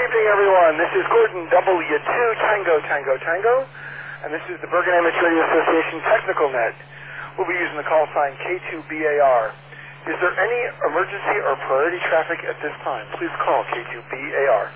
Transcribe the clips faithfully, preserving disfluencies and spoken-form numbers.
evening, everyone. This is Gordon W two Tango Tango Tango, and this is the Bergen Amateur Radio Association Technical Net. We'll be using the call sign K two B A R. Is there any emergency or priority traffic at this time? Please call K two B A R.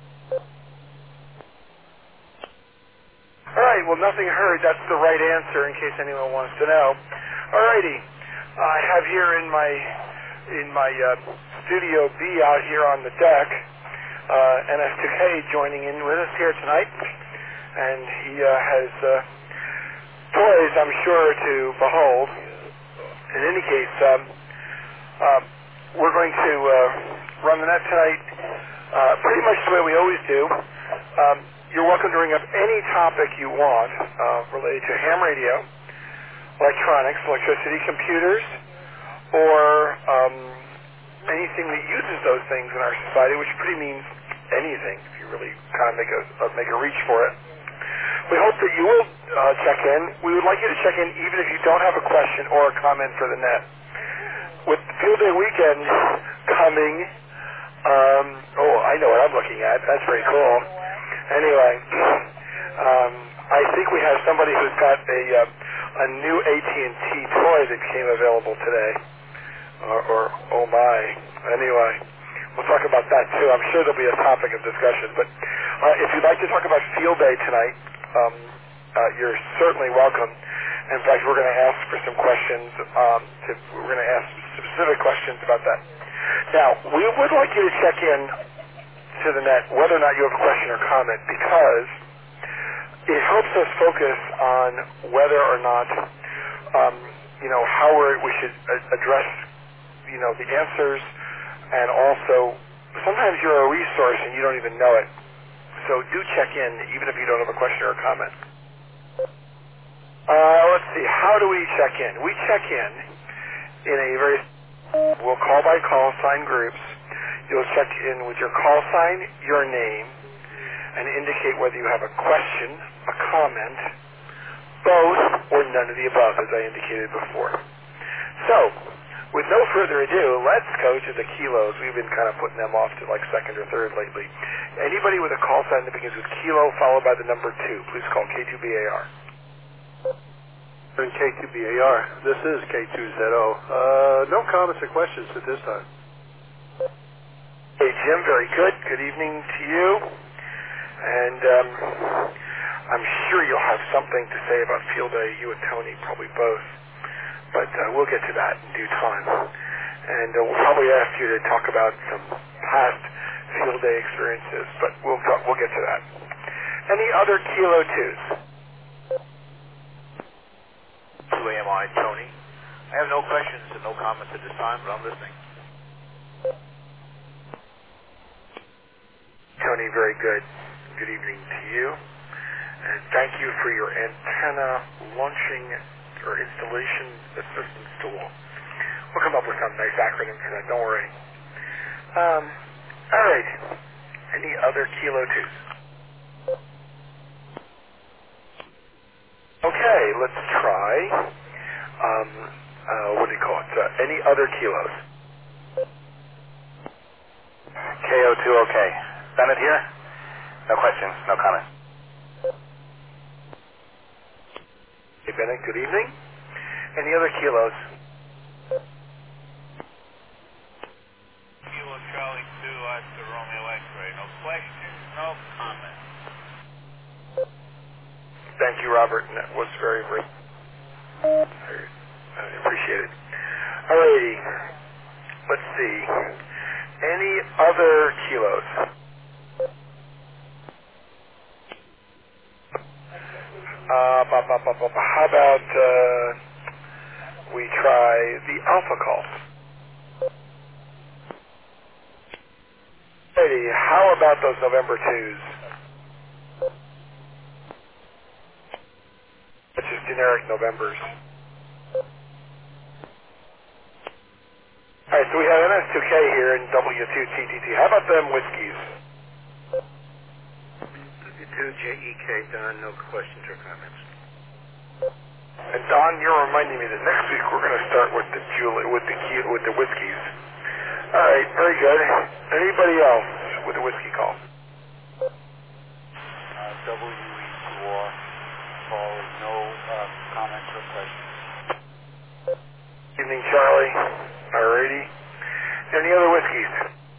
All right, well, nothing heard. That's the right answer in case anyone wants to know. All righty. I have here in my in my uh, studio B out here on the deck, uh, N S two K joining in with us here tonight, and he uh, has uh, toys, I'm sure, to behold. In any case, um, uh, we're going to uh, run the net tonight uh, pretty much the way we always do. Um, you're welcome to bring up any topic you want uh, related to ham radio, electronics, electricity, computers, or um, anything that uses those things in our society, which pretty means anything if you really kind of make a uh, make a reach for it. We hope that you will uh, check in. We would like you to check in even if you don't have a question or a comment for the net. With Field Day weekend coming, um, oh, I know what I'm looking at. That's very cool. Anyway, um, I think we have somebody who's got a uh, a new A T and T toy that became available today. Or, or, oh my. Anyway, we'll talk about that too. I'm sure there'll be a topic of discussion. But uh, if you'd like to talk about Field Day tonight, um, uh, you're certainly welcome. In fact, we're going to ask for some questions. Um, to, we're going to ask specific questions about that. Now, we would like you to check in to the net whether or not you have a question or comment, because it helps us focus on whether or not, um, you know, how we're, we should address, you know, the answers, and also sometimes you're a resource and you don't even know it. So do check in even if you don't have a question or a comment. Uh, let's see, how do we check in? We check in in a very, we'll call by call sign groups. You'll check in with your call sign, your name, and indicate whether you have a question, a comment, both, or none of the above, as I indicated before. So, with no further ado, let's go to the kilos. We've been kind of putting them off to like second or third lately. Anybody with a call sign that begins with kilo followed by the number two, please call K two B A R. In K two B A R, this is K two Z O. Uh, no comments or questions at this time. Hey, Jim, very good. Good evening to you. And um, I'm sure you'll have something to say about Field Day, you and Tony, probably both. But uh, we'll get to that in due time. And uh, we'll probably ask you to talk about some past Field Day experiences, but we'll talk, we'll get to that. Any other Kilo twos? two A M I, Tony. I have no questions and no comments at this time, but I'm listening. Tony, very good. Good evening to you. And thank you for your antenna launching or installation assistance tool. We'll come up with some nice acronym for that, don't worry. Um, all right. Any other Kilo twos? Okay, let's try, um, uh, what do you call it? Uh, any other kilos? K O two, okay. Bennett here? No questions, no comments. Hey, Bennett, good evening. Any other kilos? Kilo Charlie two, Oscar Romeo X-ray. No questions, no comments. Thank you, Robert. And that was very, very, I appreciate it. All righty. Let's see. Any other kilos? Uh, ba, ba, ba, ba, ba. How about uh, we try the alpha calls? Righty. How about those November twos? That's just generic Novembers. All right, so we have N S two K here in W two T T T. How about them whiskeys? W two J E K, Don, no questions or comments. And Don, you're reminding me that next week we're going to start with the Julie, with the key, with the whiskeys. All right, very good. Anybody else with a whiskey call? W E two R. Call no uh, comments or questions. Evening, Charlie. Alrighty. Any other whiskeys?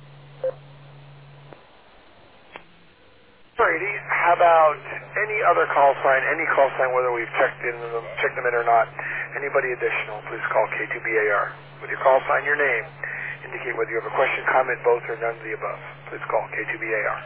Alrighty. How about any other call sign, any call sign, whether we've checked in them, checked them in or not? Anybody additional, please call K two B A R. With your call sign, your name, indicate whether you have a question, comment, both, or none of the above. Please call K two B A R.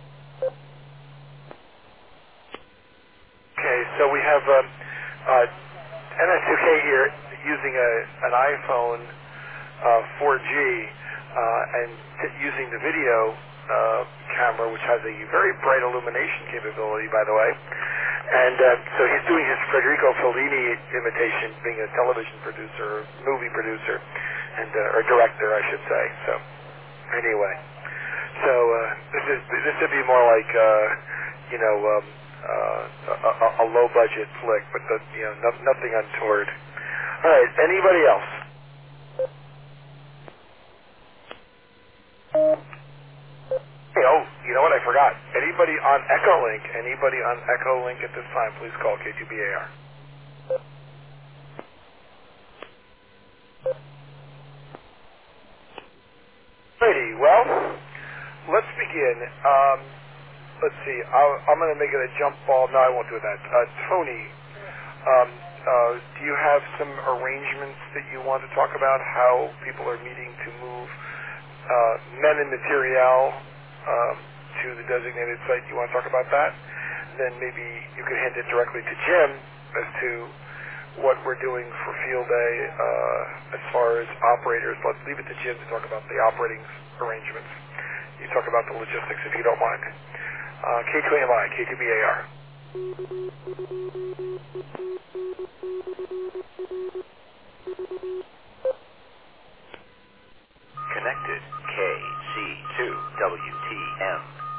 Okay, so we have um, uh, N S two K here using a, an iPhone uh, four G uh, and t- using the video uh, camera, which has a very bright illumination capability, by the way. And uh, so he's doing his Federico Fellini imitation, being a television producer, movie producer, and uh, or director, I should say. So anyway, so uh, this is this would be more like uh, you know um, uh, a, a, a low budget flick, but the, you know no, nothing untoward. All right, anybody else? Hey, oh, you know what? I forgot. Anybody on Echolink? Anybody on Echolink at this time? Please call K two B A R. Righty. Well, let's begin. Um, let's see. I'll, I'm going to make it a jump ball. No, I won't do that. Uh, Tony, um, uh, do you have some arrangements that you want to talk about? How people are meeting to move uh, men and material um, to the designated site? You want to talk about that? Then maybe you could hand it directly to Jim as to what we're doing for field day uh, as far as operators. Let's leave it to Jim to talk about the operating arrangements. You talk about the logistics if you don't mind. Uh, K two A M I, K two B A R. Connected K C two W T M.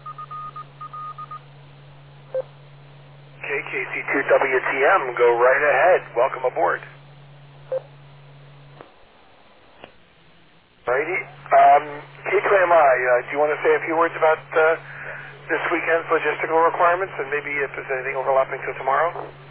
K K C two W T M, go right ahead. Welcome aboard. Righty. Um, K two A M I, uh, do you want to say a few words about uh, this weekend's logistical requirements and maybe if there's anything overlapping to tomorrow?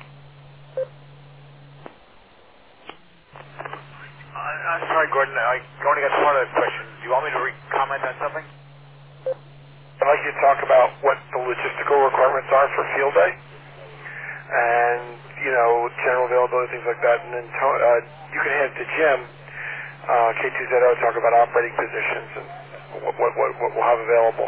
Uh, I'm sorry, Gordon. I only got part of the question. Do you want me to re- comment on something? I'd like you to talk about what the logistical requirements are for field day and, you know, general availability, things like that. And then to, uh, you can hand it to Jim, uh, K two Z O, talk about operating positions and what, what, what, what we'll have available.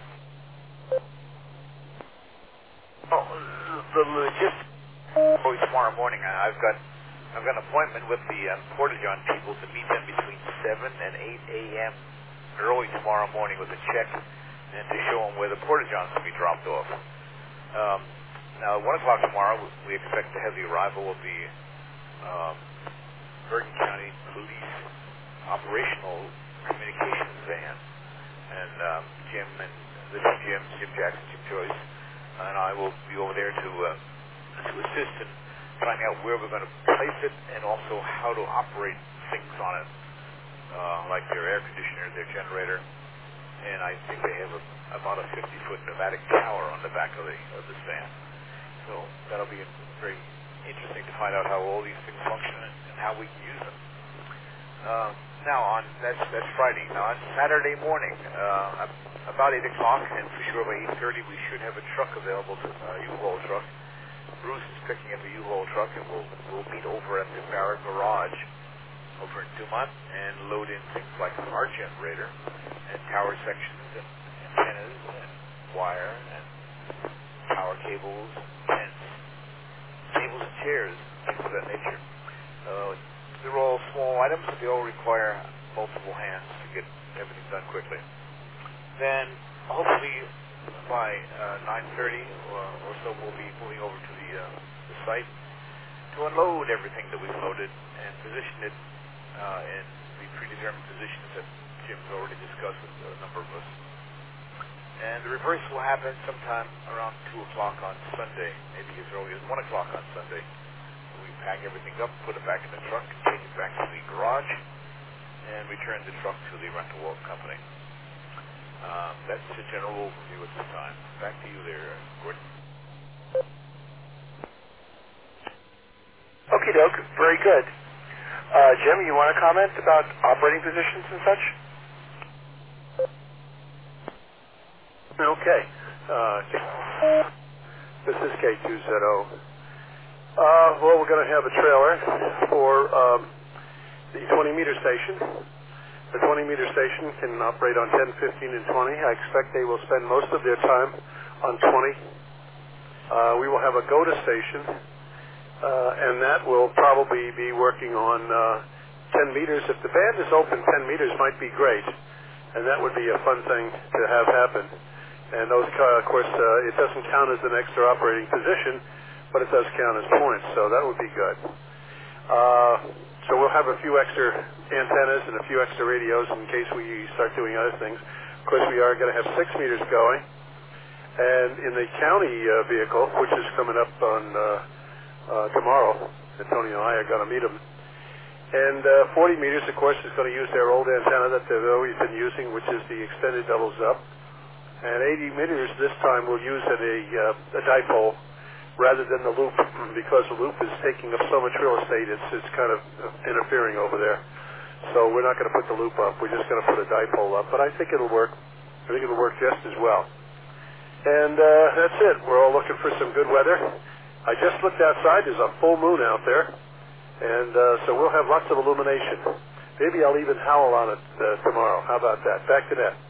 Oh, the logistics. Oh, tomorrow morning, I've got I've got an appointment with the um, Portageon people to meet them between seven and eight a.m. early tomorrow morning with a check and to show them where the Portageons will be dropped off. Um, now, at one o'clock tomorrow, we expect to have the arrival of the um, Bergen County Police operational communications van. And um, Jim and this is Jim, Jim Jackson, Jim Joyce, and I will be over there to uh, to assist in finding out where we're going to place it and also how to operate things on it, uh, like their air conditioner, their generator, and I think they have a, about a fifty-foot pneumatic tower on the back of the of this van. So that'll be very interesting to find out how all these things function and how we can use them. Uh, now on that's that's Friday. Now on Saturday morning, uh, about eight o'clock, and for sure by eight thirty, we should have a truck available, to uh, U-Haul truck. Bruce is picking up a U-Haul truck, and we'll we'll meet over at the Barrett Garage over in Dumont and load in things like our generator and tower sections and antennas and wire and power cables, tents, tables and chairs, things of that nature. Uh, they're all small items, but they all require multiple hands to get everything done quickly. Then, hopefully, by uh, nine thirty or, or so, we'll be moving over to the, uh, the site to unload everything that we've loaded and position it uh, in the predetermined positions that Jim's already discussed with a number of us. And the reverse will happen sometime around two o'clock on Sunday, maybe as early as one o'clock on Sunday. We pack everything up, put it back in the truck, take it back to the garage, and return the truck to the rental walk company. Um, that's the general overview at this time. Back to you there, Gordon. Okie doke, very good. Uh, Jim, you want to comment about operating positions and such? Okay. Uh, this is K two Z O. Uh, well, we're going to have a trailer for um, the twenty meter station. The twenty meter station can operate on ten, fifteen, and twenty. I expect they will spend most of their time on twenty. Uh, we will have a GOTA station, uh, and that will probably be working on uh, ten meters. If the band is open, ten meters might be great, and that would be a fun thing to have happen. And those, uh, of course, uh, it doesn't count as an extra operating position, but it does count as points, so that would be good. Uh, so we'll have a few extra antennas and a few extra radios in case we start doing other things. Of course, we are going to have six meters going. And in the county uh, vehicle, which is coming up on uh, uh, tomorrow, Antonio and I are going to meet them. And uh, forty meters, of course, is going to use their old antenna that they've always been using, which is the extended doubles up. And eighty meters this time will use a, uh, a dipole rather than the loop, because the loop is taking up so much real estate, it's, it's kind of interfering over there. So we're not going to put the loop up, we're just going to put a dipole up, but I think it'll work. I think it'll work just as well. And uh, that's it. We're all looking for some good weather. I just looked outside, there's a full moon out there, and uh, so we'll have lots of illumination. Maybe I'll even howl on it uh, tomorrow. How about that? Back to that.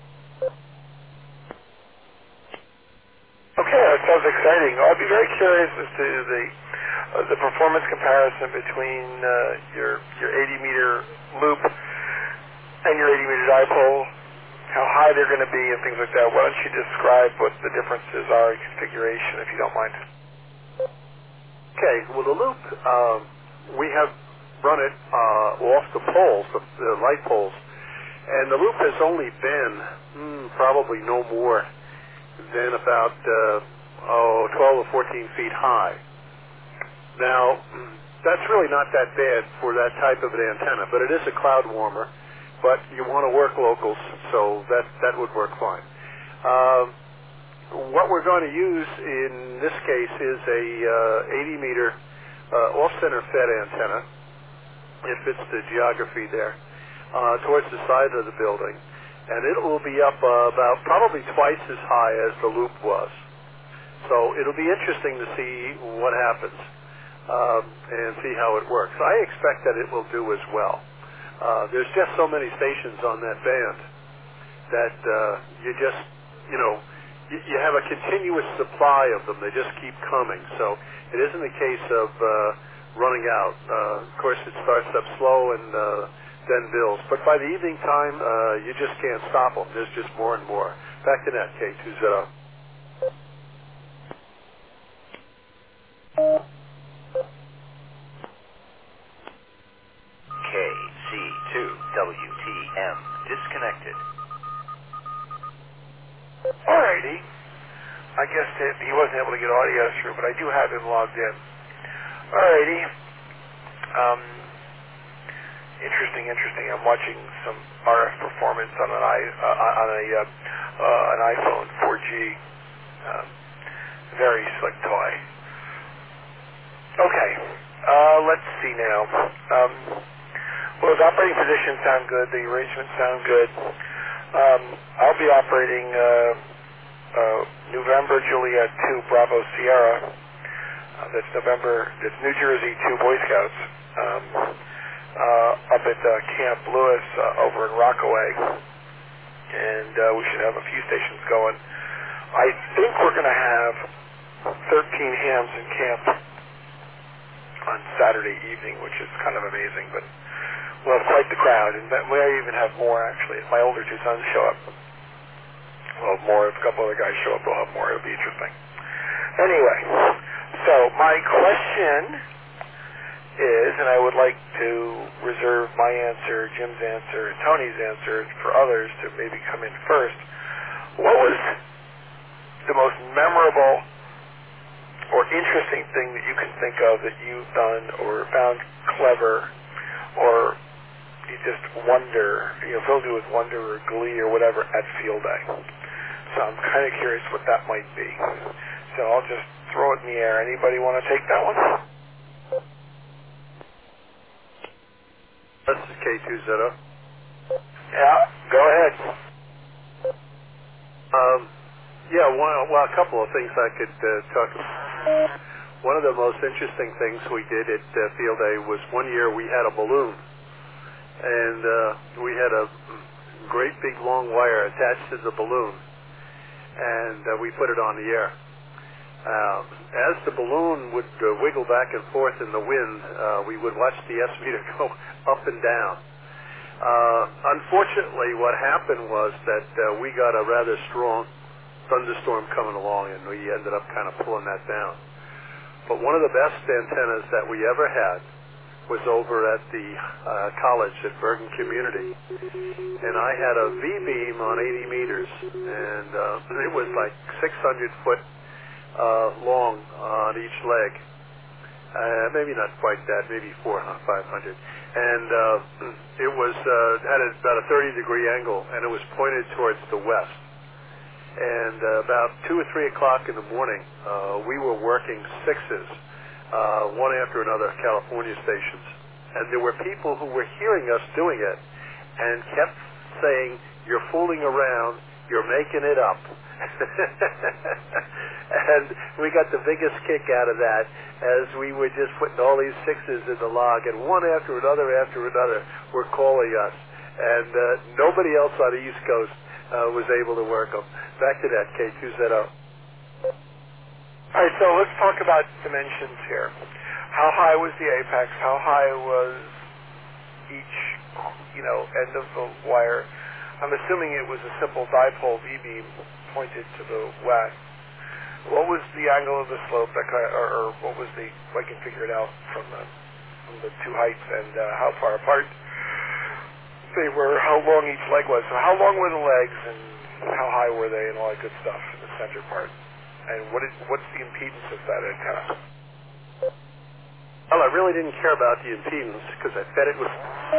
Okay, that sounds exciting. I'd be very curious as to the uh, the performance comparison between uh, your your eighty meter loop and your eighty meter dipole, how high they're going to be and things like that. Why don't you describe what the differences are in configuration, if you don't mind? Okay, well the loop, um, we have run it uh, off the poles, the, the light poles, and the loop has only been hmm, probably no more than about uh, oh, twelve or fourteen feet high. Now, that's really not that bad for that type of an antenna, but it is a cloud warmer, but you want to work locals, so that, that would work fine. Um, what we're going to use in this case is a uh, eighty meter uh, off-center fed antenna. It fits the geography there, uh, towards the side of the building. And it will be up uh, about probably twice as high as the loop was. So it'll be interesting to see what happens um, and see how it works. I expect that it will do as well. Uh, there's just so many stations on that band that uh, you just, you know, you, you have a continuous supply of them. They just keep coming. So it isn't a case of uh, running out. Uh, of course, it starts up slow and uh, then builds. But by the evening time, uh, you just can't stop them. There's just more and more. Back to that, K two Z O. K C two W T M disconnected. Alrighty. I guess that he wasn't able to get audio through, but I do have him logged in. Alrighty. Um, interesting, interesting. I'm watching some R F performance on an i uh, on a uh, uh, an iPhone four G. Um, very slick toy. Okay. Uh, let's see now. Um, well, the operating positions sound good. The arrangements sound good. Um, I'll be operating uh, uh, November Juliet two Bravo Sierra. Uh, that's November. That's New Jersey two Boy Scouts. Um, uh, up at uh, Camp Lewis uh, over in Rockaway, and uh, we should have a few stations going. I think we're going to have thirteen hams in camp on Saturday evening, which is kind of amazing, but we'll have quite the crowd, and we may even have more, actually. If my older two sons show up, we'll have more. If a couple other guys show up, we'll have more. It'll be interesting. Anyway, so my question is, and I would like to reserve my answer, Jim's answer, and Tony's answer for others to maybe come in first. What was the most memorable or interesting thing that you can think of that you've done or found clever, or you just wonder, you know, filled you with wonder or glee or whatever at field day? So I'm kind of curious what that might be. So I'll just throw it in the air. Anybody want to take that one? This is K two Z O. Yeah, go ahead. Um, yeah, one, well, a couple of things I could uh, talk about. One of the most interesting things we did at uh, Field Day was one year we had a balloon, and uh, we had a great big long wire attached to the balloon, and uh, we put it on the air. Uh, as the balloon would uh, wiggle back and forth in the wind, uh, we would watch the S meter go up and down. Uh, unfortunately, what happened was that uh, we got a rather strong thunderstorm coming along, and we ended up kind of pulling that down. But one of the best antennas that we ever had was over at the uh, college at Bergen Community, and I had a V-beam on eighty meters, and uh, it was like six hundred foot uh, long on each leg. Uh, maybe not quite that, maybe four hundred, five hundred. And uh, it was uh, had about a thirty degree angle, and it was pointed towards the west. And uh, about two or three o'clock in the morning, uh, we were working sixes, uh, one after another, California stations. And there were people who were hearing us doing it and kept saying, "You're fooling around, you're making it up." And we got the biggest kick out of that as we were just putting all these sixes in the log, and one after another after another were calling us. And uh, nobody else on the East Coast uh, was able to work them. Back to that, K two Z O. All right, so let's talk about dimensions here. How high was the apex? How high was each, you know, end of the wire? I'm assuming it was a simple dipole V-beam pointed to the west. What was the angle of the slope, that kind of, or, or what was the, I can figure it out from the, from the two heights, and uh, how far apart they were, how long each leg was. So how long were the legs, and how high were they, and all that good stuff in the center part? And what is, what's the impedance of that antenna? Well, I really didn't care about the impedance because I fed it with,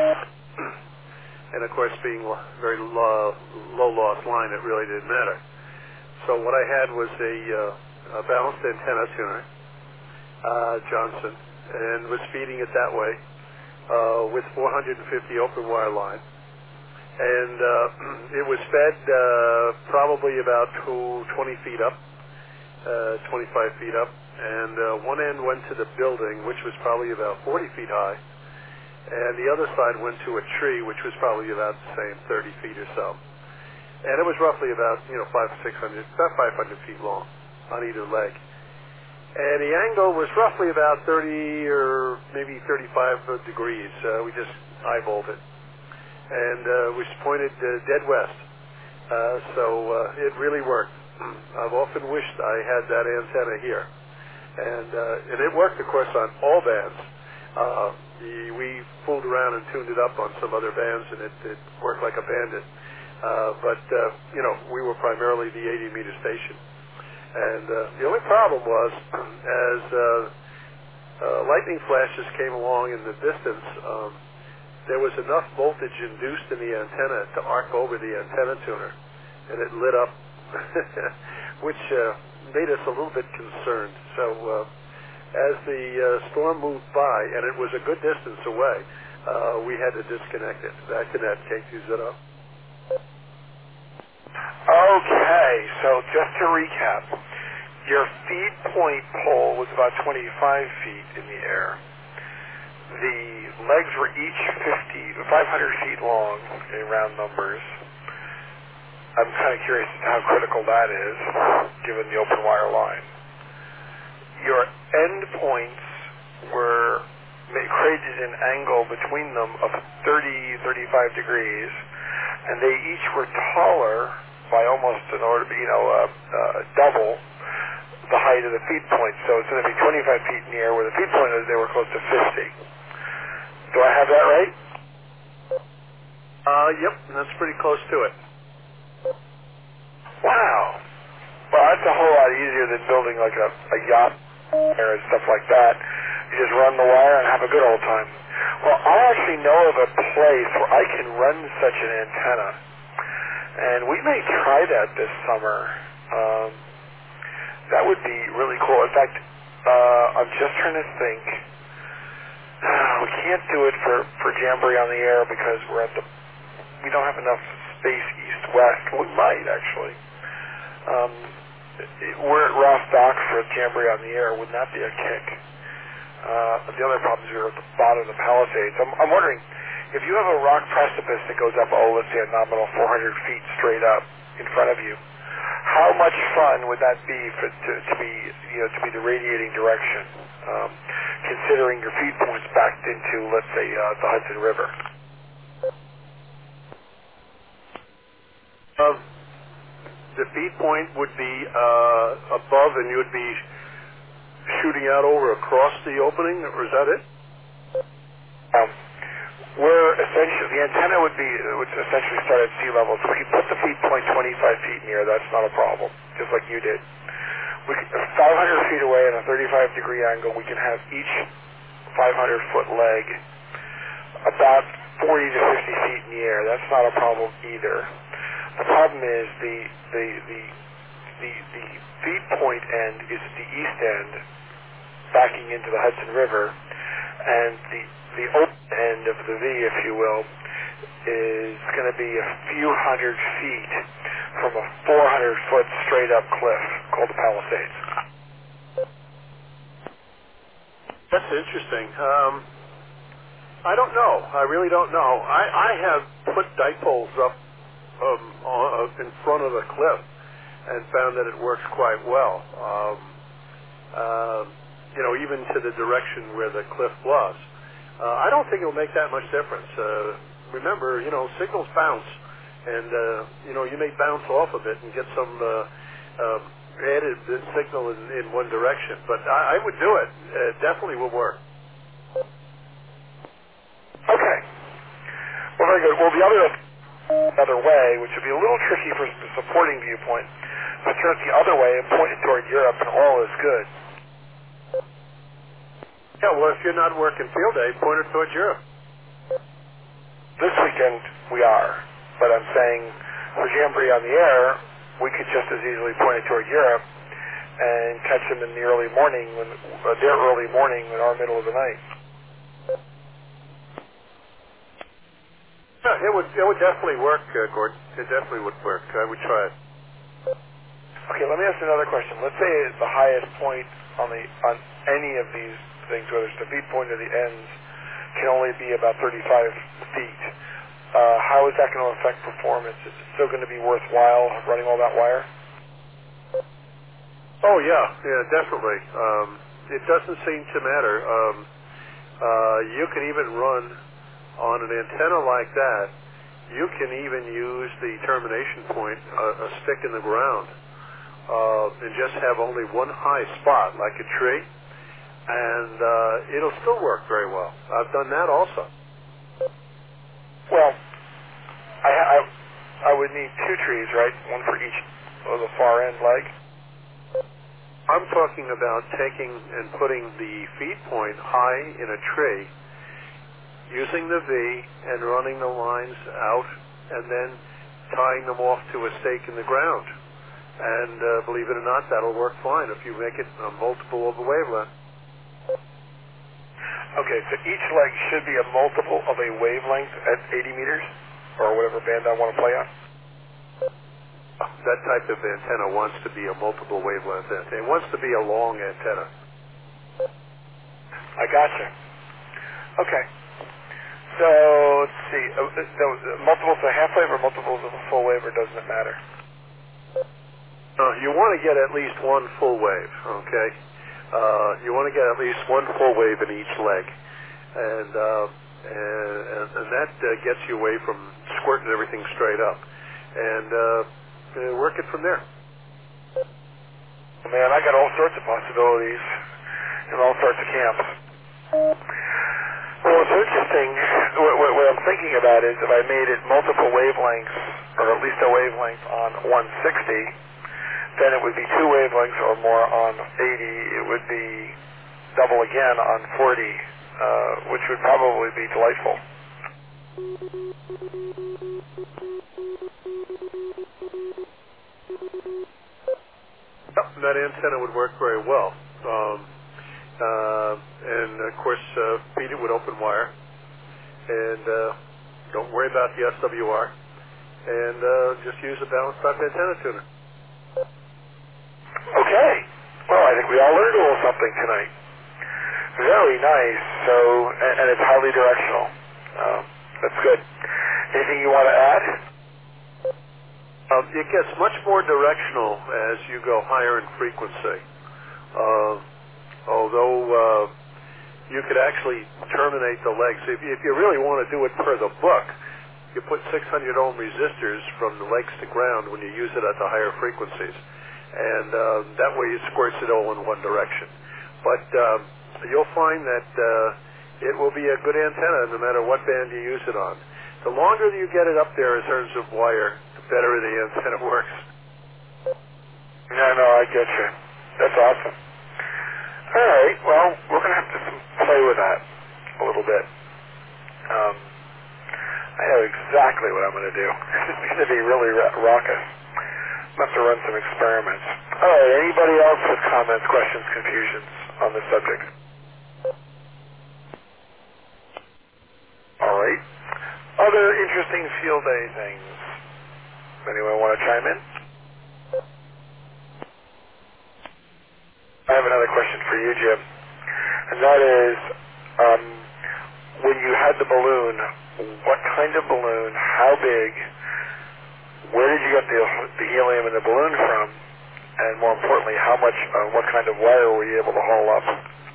and of course, being very low, low loss line, it really didn't matter. So what I had was a, uh, a balanced antenna tuner, uh, Johnson, and was feeding it that way uh, with four hundred fifty open wire line. And uh, it was fed uh, probably about twenty feet up, uh, twenty-five feet up, and uh, one end went to the building, which was probably about forty feet high, and the other side went to a tree, which was probably about the same, thirty feet or so. And it was roughly about, you know, five, six hundred, about five hundred feet long on either leg. And the angle was roughly about thirty or maybe thirty-five degrees. Uh, we just eyeballed it. And uh, was pointed uh, dead west. Uh, so uh, it really worked. I've often wished I had that antenna here. And, uh, and it worked, of course, on all bands. Uh, the, we fooled around and tuned it up on some other bands, and it, it worked like a bandit. Uh, but, uh, you know, we were primarily the eighty meter station. And uh, the only problem was, as uh, uh, lightning flashes came along in the distance, um, there was enough voltage induced in the antenna to arc over the antenna tuner, and it lit up, which uh, made us a little bit concerned. So uh, as the uh, storm moved by, and it was a good distance away, uh, we had to disconnect it. Back to that, K two Z O. Okay, so just to recap, your feed point pole was about twenty-five feet in the air. The legs were each fifty, five hundred feet long in round numbers. I'm kind of curious as to how critical that is, given the open wire line. Your end points were created an angle between them of thirty, thirty-five degrees, and they each were taller by almost an order, you know, uh, uh, double the height of the feed point. So it's going to be twenty-five feet in the air where the feed point is. They were close to fifty. Do I have that right? Uh, yep, that's pretty close to it. Wow. Well, that's a whole lot easier than building like a, a yacht and stuff like that. You just run the wire and have a good old time. Well, I actually know of a place where I can run such an antenna. And we may try that this summer. Um, that would be really cool. In fact, uh, I'm just trying to think. we can't do it for, for Jamboree on the Air because we're at the, we don't have enough space east-west. We might, actually. Um, we're at Ross Dock for Jamboree on the Air. Wouldn't that be a kick? Uh, the other problem is we're at the bottom of the Palisades. I'm, I'm wondering, if you have a rock precipice that goes up, oh, let's say a nominal four hundred feet straight up in front of you, how much fun would that be for, to, to be, you know, to be the radiating direction, um, considering your feed points backed into, let's say, uh, the Hudson River? Um, the feed point would be uh, above, and you would be shooting out over across the opening, or is that it? Um, we're essentially, the antenna would be, would essentially start at sea level. So we could put the feed point twenty-five feet in the air. That's not a problem, just like you did. We could, five hundred feet away at a thirty-five degree angle, we can have each five hundred foot leg about forty to fifty feet in the air. That's not a problem either. The problem is the the the the, the feed point end is at the east end, backing into the Hudson River, and the the open end of the V, if you will, is going to be a few hundred feet from a four hundred foot straight up cliff called the Palisades. That's interesting. Um, I don't know. I really don't know. I, I have put dipoles up um, on, in front of the cliff and found that it works quite well. Um, uh, you know, even to the direction where the cliff was. Uh, I don't think it'll make that much difference. Uh, remember, you know, signals bounce, and uh, you know, you may bounce off of it and get some uh, um, added signal in, in one direction. But I, I would do it. It definitely will work. Okay. Well, very good. Well, the other other way, which would be a little tricky for the supporting viewpoint, but turn it the other way and point it toward Europe, and all is good. Yeah, well, if you're not working field day, point it towards Europe. This weekend we are, but I'm saying for Jamboree on the Air, we could just as easily point it toward Europe and catch them in the early morning, when uh, their early morning in our middle of the night. Yeah, it would it would definitely work, uh, Gordon. It definitely would work. I would try it. Okay, let me ask you another question. Let's say the highest point on the on any of these things, whether it's the feed point or the ends, can only be about thirty-five feet. Uh, how is that going to affect performance? Is it still going to be worthwhile running all that wire? Oh yeah, yeah, definitely. Um, it doesn't seem to matter. Um, uh, you can even run on an antenna like that. You can even use the termination point, uh, a stick in the ground, uh, and just have only one high spot, like a tree, and uh, it'll still work very well. I've done that also. Well, I, I, I would need two trees, right? One for each of the far end leg. I'm talking about taking and putting the feed point high in a tree, using the V and running the lines out, and then tying them off to a stake in the ground. And uh, believe it or not, that'll work fine if you make it a multiple of a wavelength. Okay, so each leg should be a multiple of a wavelength at eighty meters, or whatever band I want to play on. That type of antenna wants to be a multiple wavelength antenna. It wants to be a long antenna. I gotcha. Okay. So, let's see. Uh, so, multiples of a half wave or multiples of a full wave, or doesn't it matter? Uh, you want to get at least one full wave, okay? Uh, you want to get at least one full wave in each leg. And, uh, and, and, and that uh, gets you away from squirting everything straight up. And uh, uh, work it from there. Man, I got all sorts of possibilities in all sorts of camps. Well, it's interesting. What, what, what I'm thinking about is if I made it multiple wavelengths, or at least a wavelength on one sixty, then it would be two wavelengths or more on eighty. It would be double again on forty, uh, which would probably be delightful. Yep, that antenna would work very well. Um, uh, and of course uh, feed it with open wire, and uh, don't worry about the S W R, and uh, just use a balanced type antenna tuner. Okay. Well, I think we all learned a little something tonight. Very nice. So, and, and it's highly directional. Um, that's good. Anything you want to add? Um, it gets much more directional as you go higher in frequency. Uh, although uh, you could actually terminate the legs. If, if you really want to do it per the book, you put six hundred ohm resistors from the legs to ground when you use it at the higher frequencies. And uh, that way it squirts it all in one direction. But um, you'll find that uh, it will be a good antenna no matter what band you use it on. The longer you get it up there in terms of wire, the better the antenna works. No, no, I get you. That's awesome. All right, well, we're going to have to play with that a little bit. Um, I know exactly what I'm going to do. It's going to be really ra- raucous. I'm going to have to run some experiments. All right, anybody else with comments, questions, confusions on this subject? All right. Other interesting field day things. Anyone want to chime in? I have another question for you, Jim. And that is, um, when you had the balloon, what kind of balloon, how big, where did you get the, the helium in the balloon from, and more importantly, how much, uh, what kind of wire were you able to haul up?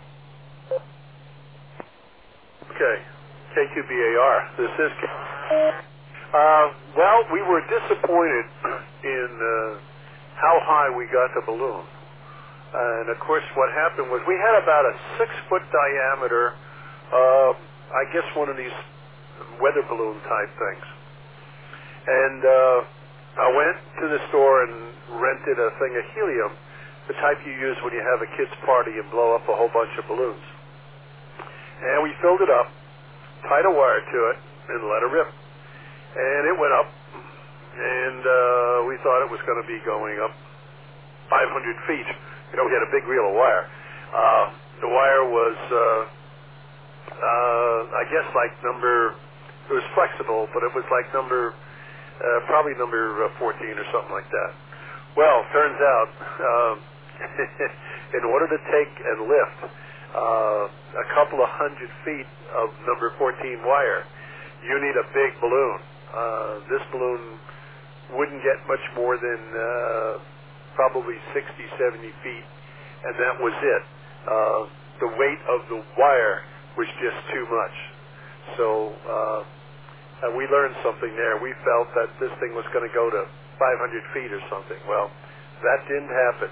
Okay, K Q B A R. This is K. Uh, well, we were disappointed in uh, how high we got the balloon. And of course, what happened was we had about a six-foot diameter, uh, I guess one of these weather balloon type things. And uh, I went to the store and rented a thing of helium, the type you use when you have a kid's party and blow up a whole bunch of balloons. And we filled it up, tied a wire to it, and let it rip. And it went up, and uh, we thought it was going to be going up five hundred feet. You know, we had a big reel of wire. Uh, the wire was, uh, uh, I guess, like number, it was flexible, but it was like number, uh, probably number uh, fourteen or something like that. Well, turns out, um, in order to take and lift uh, a couple of hundred feet of number fourteen wire, you need a big balloon. Uh, this balloon wouldn't get much more than uh, probably sixty, seventy feet, and that was it. Uh, the weight of the wire was just too much. So uh, uh, we learned something there. We felt that this thing was going to go to five hundred feet or something. Well, that didn't happen.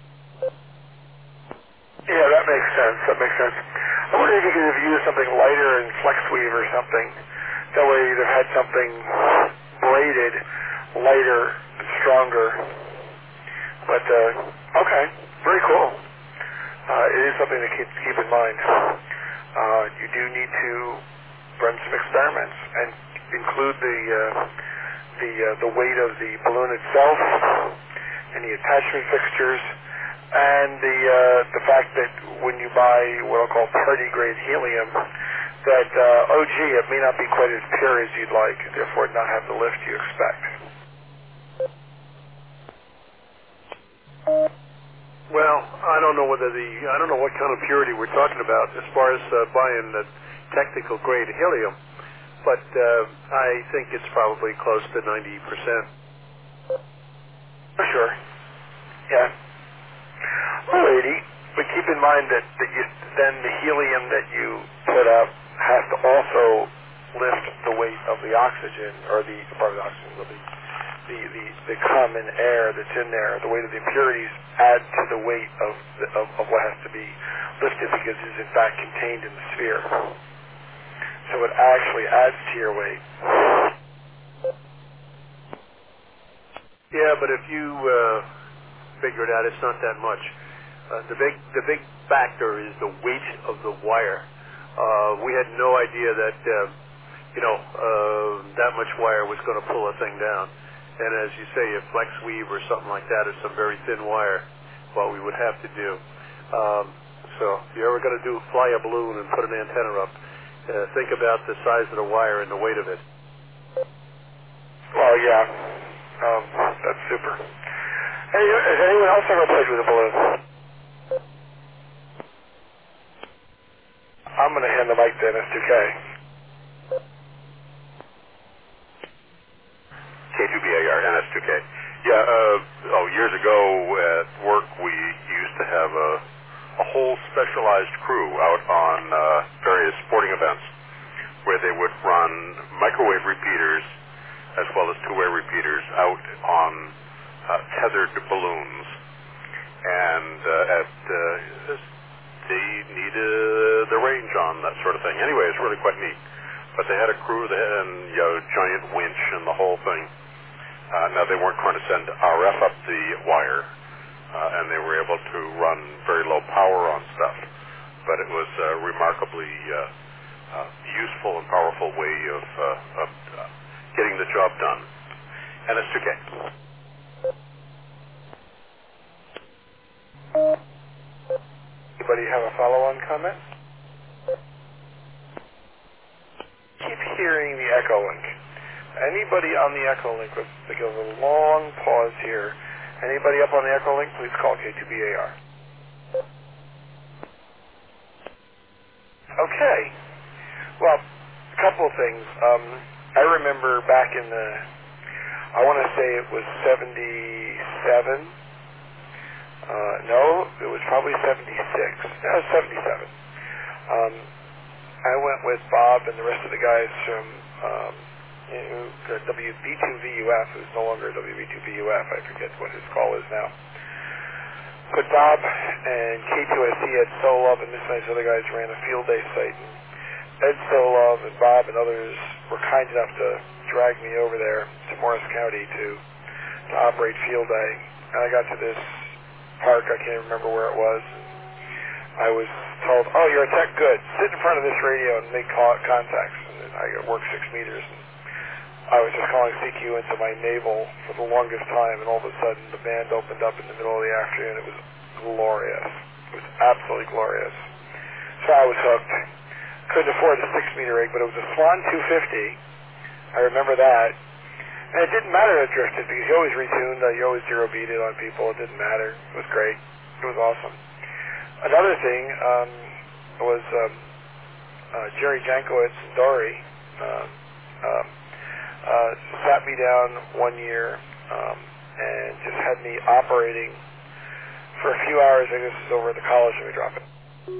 Yeah, that makes sense. That makes sense. I wonder if you could have used something lighter in flex weave or something. That way you'd have had something braided, lighter, and stronger. But, uh, okay, very cool. Uh, it is something to keep, keep in mind. Uh, you do need to run some experiments and include the uh, the uh, the weight of the balloon itself, and the attachment fixtures, and the uh, the fact that when you buy what I'll call party grade helium, that uh, oh gee, it may not be quite as pure as you'd like, and therefore not have the lift you expect. Well, I don't know whether the I don't know what kind of purity we're talking about as far as uh, buying the technical grade helium, but uh, I think it's probably close to ninety percent. For sure. Yeah. Alrighty, but keep in mind that, that you, then the helium that you put up has to also lift the weight of the oxygen, or the part of the oxygen, the the, the the common air that's in there. The weight of the impurities add to the weight of, the, of of what has to be lifted because it is in fact contained in the sphere. So it actually adds to your weight. Yeah, but if you uh, figure it out, it's not that much. Uh, the big the big factor is the weight of the wire. Uh, we had no idea that uh, you know uh, that much wire was going to pull a thing down. And as you say, a flex weave or something like that is some very thin wire, what we would have to do. Um, So if you're ever going to do fly a balloon and put an antenna up, uh, think about the size of the wire and the weight of it. Well, yeah. Um, that's super. Hey, has anyone else ever played with a balloon? I'm going to hand the mic to S two K. K two B A R, N S two K. Yeah, uh, oh, years ago at work we used to have a, a whole specialized crew out on uh, various sporting events where they would run microwave repeaters as well as two-way repeaters out on uh, tethered balloons. And uh, at uh, they needed the range on that sort of thing. Anyway, it's really quite neat. But they had a crew, they had a you know, giant winch and the whole thing. Uh, now, they weren't trying to send R F up the wire, uh, and they were able to run very low power on stuff. But it was a remarkably uh, uh, useful and powerful way of, uh, of uh, getting the job done. N S two K. Anybody have a follow-on comment? Keep hearing the echo link. Anybody on the echo link, with to give a long pause here. Anybody up on the echo link, please call K two B A R. Okay. Well, a couple of things. Um, I remember back in the, I want to say it was seventy-seven. Uh, no, it was probably seventy-six. No, seventy-seven. Um, I went with Bob and the rest of the guys from um, you know, W B two V U F, who's no longer W B two V U F. I forget what his call is now. But Bob and K two S C, Ed Solov, and this and these other guys ran a field day site. And Ed Solov and Bob and others were kind enough to drag me over there to Morris County to, to operate field day. And I got to this park, I can't remember where it was. I was told, oh, you're a tech, good. Sit in front of this radio and make call- contacts. And I got work six meters. And I was just calling C Q into my navel for the longest time, and all of a sudden the band opened up in the middle of the afternoon. It was glorious. It was absolutely glorious. So I was hooked. Couldn't afford a six meter rig, but it was a Swan two fifty. I remember that. And it didn't matter that it drifted because you always retuned, uh, you always zero beat it on people. It didn't matter. It was great. It was awesome. Another thing um, was um, uh, Jerry Jankowitz and Dory um, um, uh, sat me down one year um, and just had me operating for a few hours. I guess this is over at the college. Let me drop it.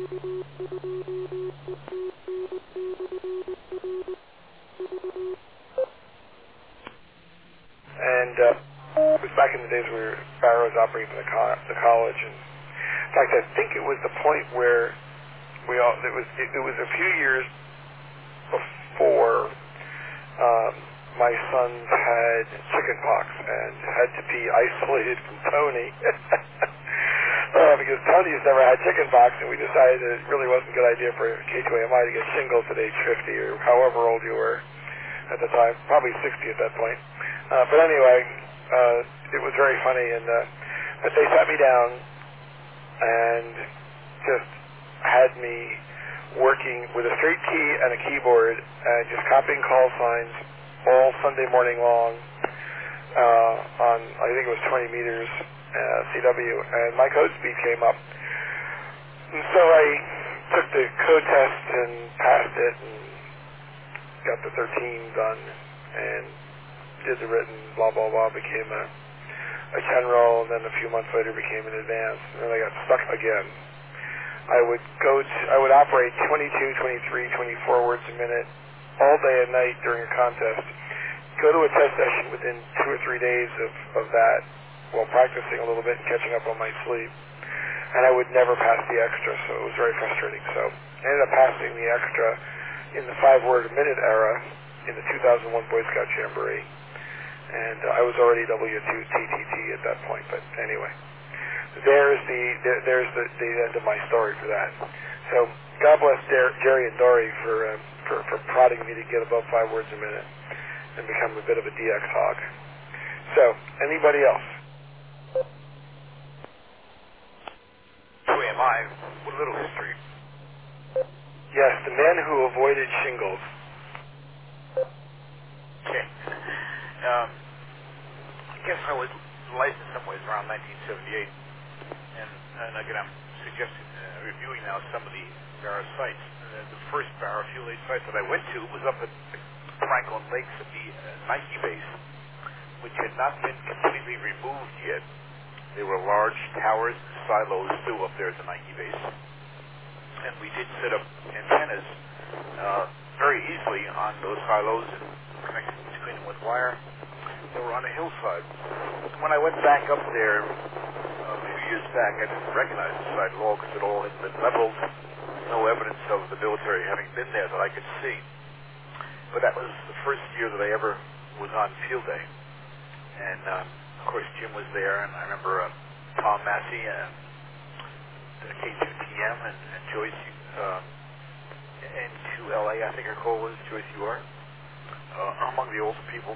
And uh, it was back in the days where Barrow was operating for the, co- the college. And in fact, I think it was the point where we all, it was it, it was a few years before um, my sons had chickenpox and had to be isolated from Tony uh, because Tony's never had chickenpox, and we decided that it really wasn't a good idea for K two A M I to get shingles at age fifty or however old you were at the time, probably sixty at that point. Uh, but anyway, uh, it was very funny, and uh, but they sat me down and just had me working with a straight key and a keyboard and just copying call signs all Sunday morning long uh, on, I think it was twenty meters uh, C W, and my code speed came up. And so I took the code test and passed it and got the thirteen done and did the written, blah, blah, blah, became a, a general, and then a few months later became an advanced, and then I got stuck again. I would go to, I would operate twenty-two, twenty-three, twenty-four words a minute all day and night during a contest. Go to a test session within two or three days of, of that while practicing a little bit and catching up on my sleep. And I would never pass the extra, so it was very frustrating. So I ended up passing the extra in the five-word a minute era in the two thousand one Boy Scout Jamboree. And uh, I was already W two T T T at that point, but anyway. There's the there, there's the, the end of my story for that. So God bless Der- Jerry and Dory for, uh, for for prodding me to get above five words a minute and become a bit of a D X hog. So anybody else? Who am I? Would little history. Yes, the men who avoided shingles. Okay. Um, I guess I was light in some ways around nineteen seventy-eight, and, and again I'm suggesting uh, reviewing now some of the Barra sites. Uh, the first Barra fuel aid site that I went to was up at Franklin Lakes at the uh, Nike base, which had not been completely removed yet. There were large towers and silos still up there at the Nike base, and we did set up antennas uh, very easily on those silos and connected between them with wire. They were on a hillside. When I went back up there uh, a few years back, I didn't recognize the site at all because it all had been leveled. No evidence of the military having been there that I could see. But that was the first year that I ever was on field day. And, um, of course, Jim was there, and I remember uh, Tom Massey and K two T M and, and Joyce, uh, N two L A, I think her call was, Joyce U R, uh, among the older people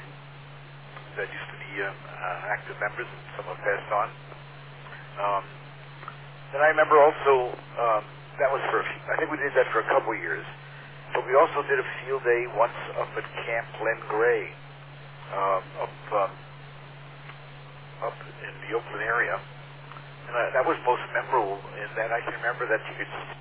that used to be uh, uh, active members, and some have passed on. Um, then I remember also, um, that was for, a few, I think we did that for a couple of years, but we also did a field day once up at Camp Glen Gray, uh, up, um, up in the Oakland area. And uh, that was most memorable in that I can remember that you could see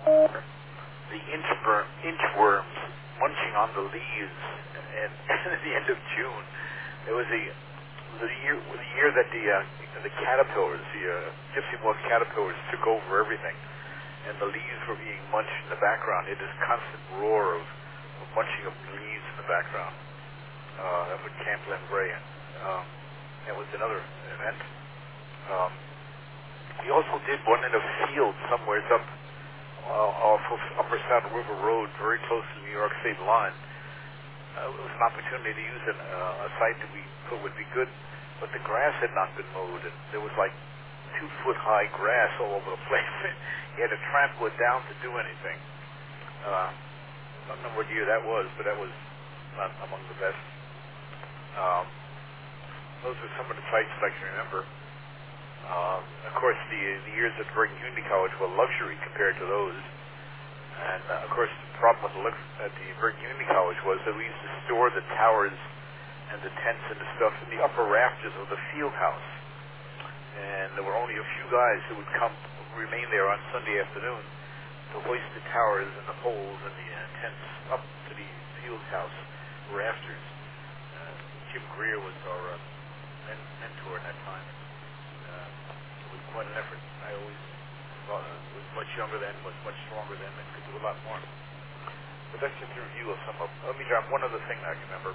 the inchworm, inchworms munching on the leaves, and at the end of June, it was the the year the year that the uh, the caterpillars, the uh, gypsy moth caterpillars, took over everything, and the leaves were being munched in the background. It is constant roar of, of munching of leaves in the background. Uh, that was Camp Glen Gray. Um, that was another event. Um, we also did one in a field somewhere up uh, off of Upper Saddle River Road, very close to the New York State line. Uh, it was an opportunity to use an, uh, a site that we thought would be good, but the grass had not been mowed, and there was like two foot high grass all over the place. You had to trample it down to do anything. Uh, I don't know what year that was, but that was not among the best. Um, those are some of the sites that I can remember. Um, of course, the, the years at Bergen Community College were luxury compared to those. And, uh, of course, the problem with the, at the Bergen Community College was that we used to store the towers and the tents and the stuff in the upper rafters of the field house. And there were only a few guys who would come, remain there on Sunday afternoon to hoist the towers and the poles and the uh, tents up to the field house rafters. Uh, Jim Greer was our uh, men- mentor at that time. Uh, it was quite an effort. I always thought, uh, was much younger then, was much stronger then, and could do a lot more. But that's just a review of some of. Let me drop one other thing that I can remember.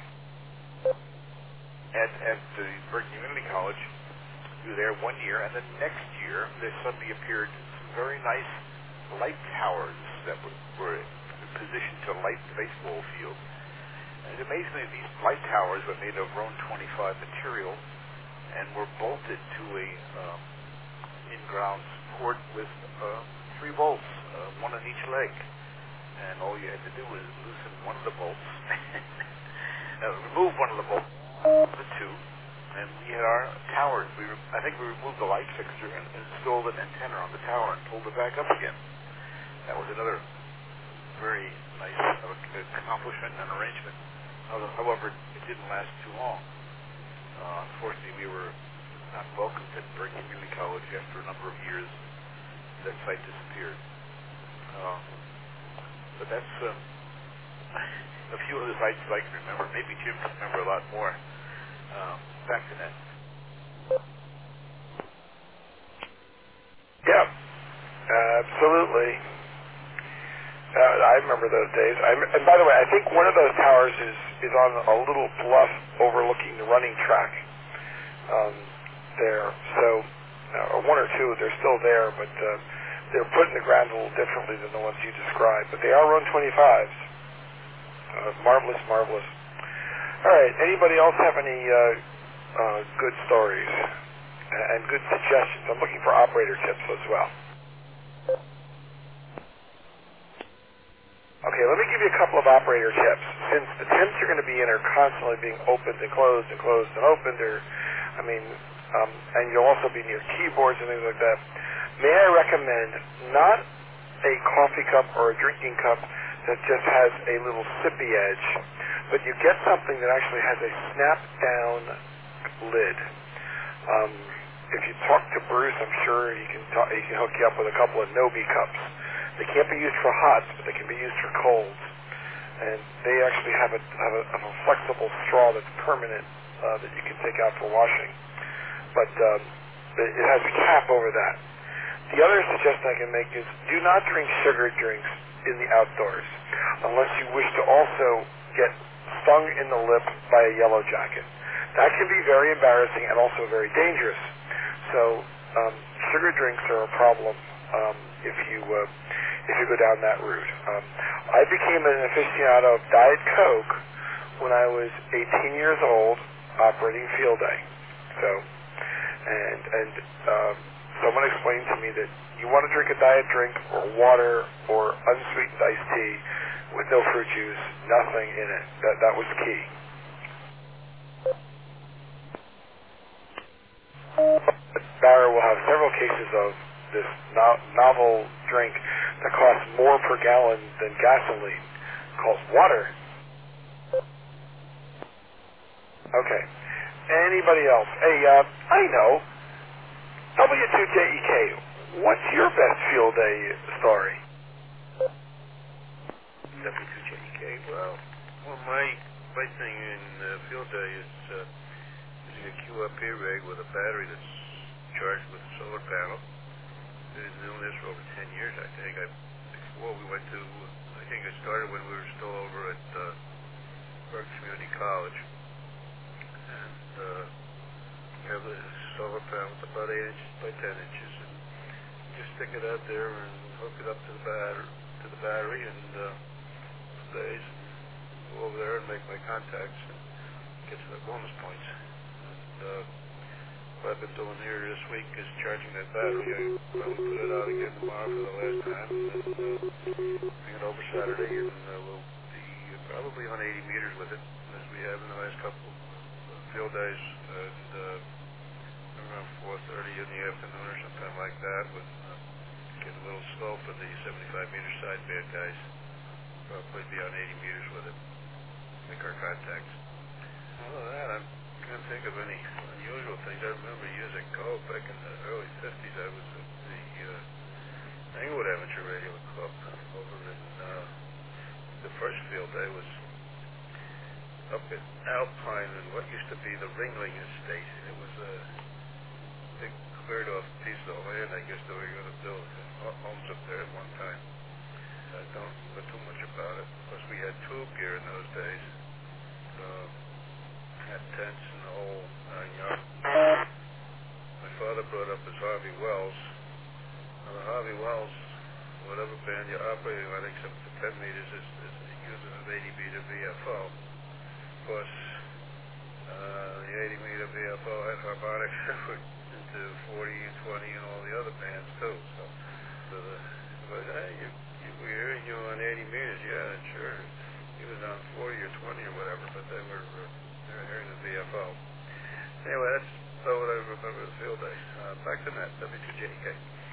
At at the Bergen Community College, we were there one year, and then next year there suddenly appeared some very nice light towers that were, were positioned to light the baseball field. And it amazed me that these light towers were made of Roan twenty-five material and were bolted to a um, in-ground support with uh, three bolts, uh, one on each leg. And all you had to do was loosen one of the bolts, uh, remove one of the bolts, the two, and we had our towers. We re- I think we removed the light fixture and installed an antenna on the tower and pulled it back up again. That was another very nice uh, accomplishment and arrangement. However, it didn't last too long. Uh, unfortunately, we were not welcomed at Bergen Community College after a number of years. That site disappeared. Uh, but that's uh, a few of the sites that I can remember. Maybe Jim can remember a lot more. Uh, back to that. Yeah, uh, absolutely. Uh, I remember those days. I, and by the way, I think one of those towers is, is on a little bluff overlooking the running track um, there. So, uh, or one or two, they're still there, but uh, they're put in the ground a little differently than the ones you described. But they are Roan twenty-fives. Uh, marvelous, marvelous. All right, anybody else have any uh, uh, good stories and, and good suggestions? I'm looking for operator tips as well. Okay, let me give you a couple of operator tips. Since the tents you're going to be in are constantly being opened and closed and closed and opened, or, I mean, um, and you'll also be near keyboards and things like that, may I recommend not a coffee cup or a drinking cup that just has a little sippy edge, but you get something that actually has a snap-down lid. Um, if you talk to Bruce, I'm sure he can talk, he can hook you up with a couple of Nobi cups. They can't be used for hots, but they can be used for colds. And they actually have a, have a, have a flexible straw that's permanent uh, that you can take out for washing. But um, it has a cap over that. The other suggestion I can make is do not drink sugar drinks in the outdoors unless you wish to also get stung in the lip by a yellow jacket. That can be very embarrassing and also very dangerous. So um, sugar drinks are a problem um, if you uh, if you go down that route. Um, I became an aficionado of Diet Coke when I was eighteen years old, operating field day. So, and and um, someone explained to me that you want to drink a diet drink or water or unsweetened iced tea with no fruit juice, nothing in it. That that was key. Barra will have several cases of this no- novel drink that costs more per gallon than gasoline, called water. Okay. Anybody else? Hey, uh, I know. W two J E K, what's your best field day story? W two J E K, well, well my, my thing in uh, field day is uh, using a Q R P rig with a battery that's charged with a solar panel. We've been doing this for over ten years, I think. I, before we went to, I think I started when we were still over at uh, Berks Community College. And uh, we have a solar panel that's about eight inches by ten inches. And just stick it out there and hook it up to the, batter, to the battery and uh, days and go over there and make my contacts and get to the bonus points. And uh, what I've been doing here this week is charging that battery. I probably put it out again tomorrow for the last time, and then uh, bring it over Saturday, and uh, we'll be probably on eighty meters with it, as we have in the last couple of field days, and uh, around four thirty in the afternoon or something like that. With uh, get a little slow for the seventy-five meter sideband guys. Probably be on eighty meters with it. Make our contacts. Other than that, I can't think of any unusual things. I remember using coke back in the early fifties. I was at the uh, Englewood Amateur Radio Club over in uh, the first field day was up at Alpine and what used to be the Ringling Estate. It was a big cleared off piece of land, I guess, that we were going to build homes up there at one time. I don't know too much about it. Plus, we had tube gear in those days. Uh, had tents and the whole nine yards. My father brought up his Harvey Wells. Now, the Harvey Wells, whatever band you're operating on, except for ten meters, is, is using an eighty meter V F O. Of course, uh, the eighty meter V F O had harmonics into forty and twenty and all the other bands, too. So, so the, but hey, you, you, we're hearing you on eighty meters, yeah, sure. He was on forty or twenty or whatever, but they were, uh, they were hearing the V F O. Anyway, that's about what I remember the field day. Uh, back to that, W two J E K.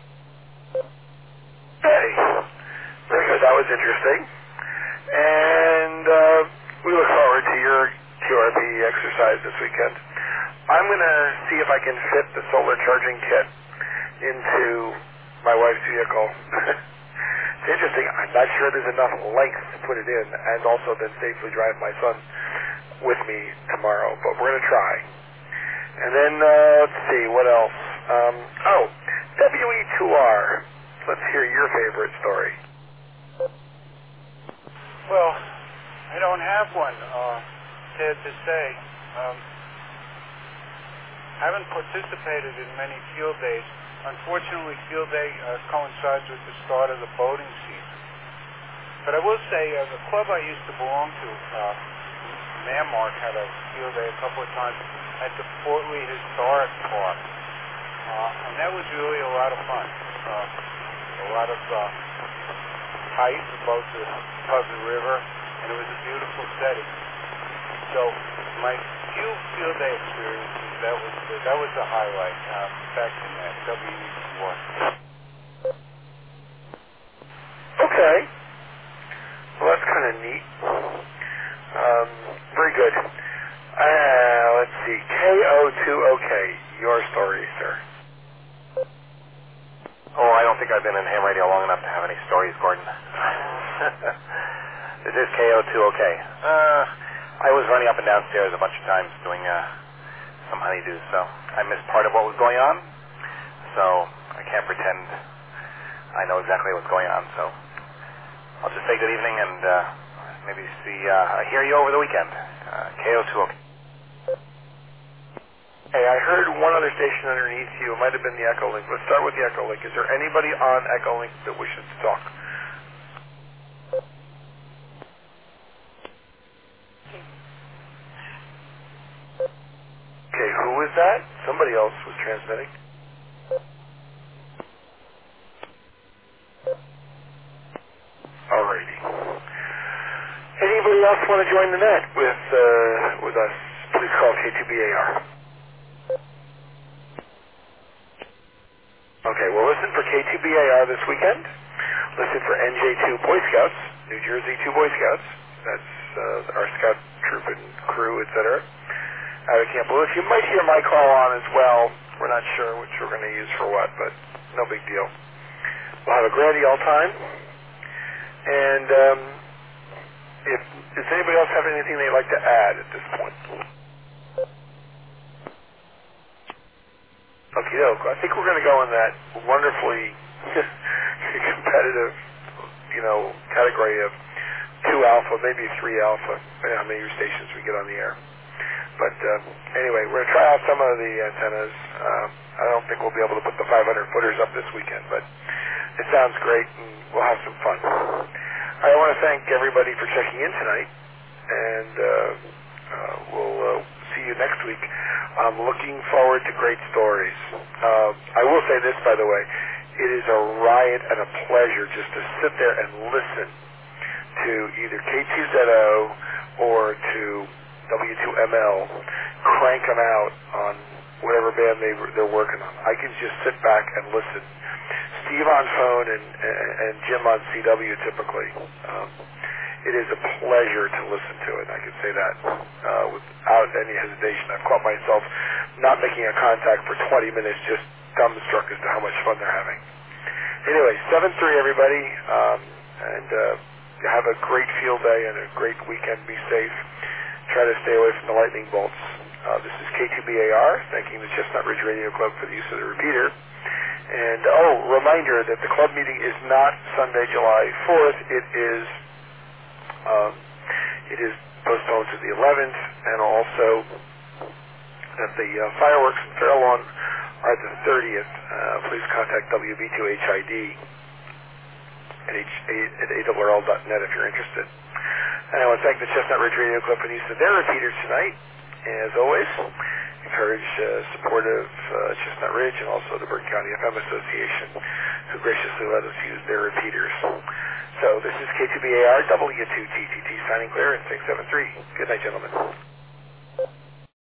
Hey, very good. That was interesting. And uh, we look forward to your Q R P exercise this weekend. I'm going to see if I can fit the solar charging kit into my wife's vehicle. It's interesting. I'm not sure there's enough length to put it in and also then safely drive my son with me tomorrow, but we're going to try. And then, uh, let's see, what else? Um, oh, W E two R. Let's hear your favorite story. Well, I don't have one, uh, sad to say. Um, haven't participated in many field days. Unfortunately, field day uh, coincides with the start of the boating season. But I will say, uh, the club I used to belong to, uh, Manmark, had a field day a couple of times at the Fort Lee Historic Park. Uh, and that was really a lot of fun. Uh, a lot of uh, height above the, above the river, and it was a beautiful setting. So my few field day experiences, that was the, that was the highlight. Uh, back in that W E two R. and neat. Um, very good. Uh, let's see. K O two O K, your story, sir. Oh, I don't think I've been in ham radio long enough to have any stories, Gordon. This is K O two O K. Uh, I was running up and downstairs a bunch of times doing uh, some honeydews, so I missed part of what was going on. So I can't pretend I know exactly what's going on. So I'll just say good evening and uh, maybe see, uh, hear you over the weekend. Uh, K O two O K. Hey, I heard one other station underneath you. It might have been the Echo Link. Let's start with the Echo Link. Is there anybody on Echo Link that wishes to talk? Okay, who is that? Somebody else was transmitting. Alrighty. Anybody else want to join the net with uh, with us? Please call K two B A R. Okay, well listen for K two B A R this weekend. Listen for N J two Boy Scouts, New Jersey two Boy Scouts. That's uh, our scout troop and crew, et cetera out of Camp Lewis. You might hear my call on as well. We're not sure which we're going to use for what, but no big deal. We'll have a grandy all time. And um, if does anybody else have anything they'd like to add at this point? Okay, no, I think we're going to go in that wonderfully competitive, you know, category of two alpha, maybe three alpha, depending on how many stations we get on the air. But uh, anyway, we're going to try out some of the antennas. Uh, I don't think we'll be able to put the five hundred footers up this weekend, but it sounds great, and we'll have some fun. I want to thank everybody for checking in tonight, and uh, uh, we'll uh, see you next week. I'm looking forward to great stories. Uh, I will say this, by the way. It is a riot and a pleasure just to sit there and listen to either K two Z O or to W two M L crank them out on whatever band they, they're working on. I can just sit back and listen. Steve on phone and, and, and Jim on C W typically. Um, it is a pleasure to listen to it. I can say that uh, without any hesitation. I've caught myself not making a contact for twenty minutes, just dumbstruck as to how much fun they're having. Anyway, seven three everybody, um, and uh, have a great field day and a great weekend. Be safe. Try to stay away from the lightning bolts. Uh, this is K two B A R, thanking the Chestnut Ridge Radio Club for the use of the repeater. And, oh, reminder that the club meeting is not Sunday, July fourth. It is um, it is postponed to the eleventh, and also that the uh, fireworks in Fairlawn are the thirtieth. Uh, please contact W B two H I D at A R L dot net if you're interested. And I want to thank the Chestnut Ridge Radio Club for the use of their repeaters tonight. As always, encourage uh, support of uh, Chestnut Ridge and also the Bergen County F M Association, who graciously let us use their repeaters. So this is K two B A R W two T T T signing clear at six seven three. Good night, gentlemen.